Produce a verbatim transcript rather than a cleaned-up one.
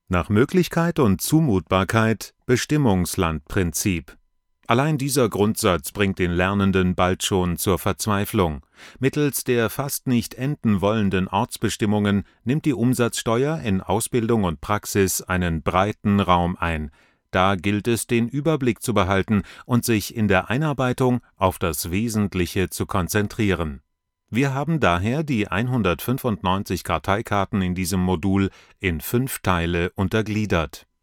Nach Möglichkeit und Zumutbarkeit Bestimmungslandprinzip. Allein dieser Grundsatz bringt den Lernenden bald schon zur Verzweiflung. Mittels der fast nicht enden wollenden Ortsbestimmungen nimmt die Umsatzsteuer in Ausbildung und Praxis einen breiten Raum ein. Da gilt es, den Überblick zu behalten und sich in der Einarbeitung auf das Wesentliche zu konzentrieren. Wir haben daher die hundertfünfundneunzig Karteikarten in diesem Modul in fünf Teile untergliedert.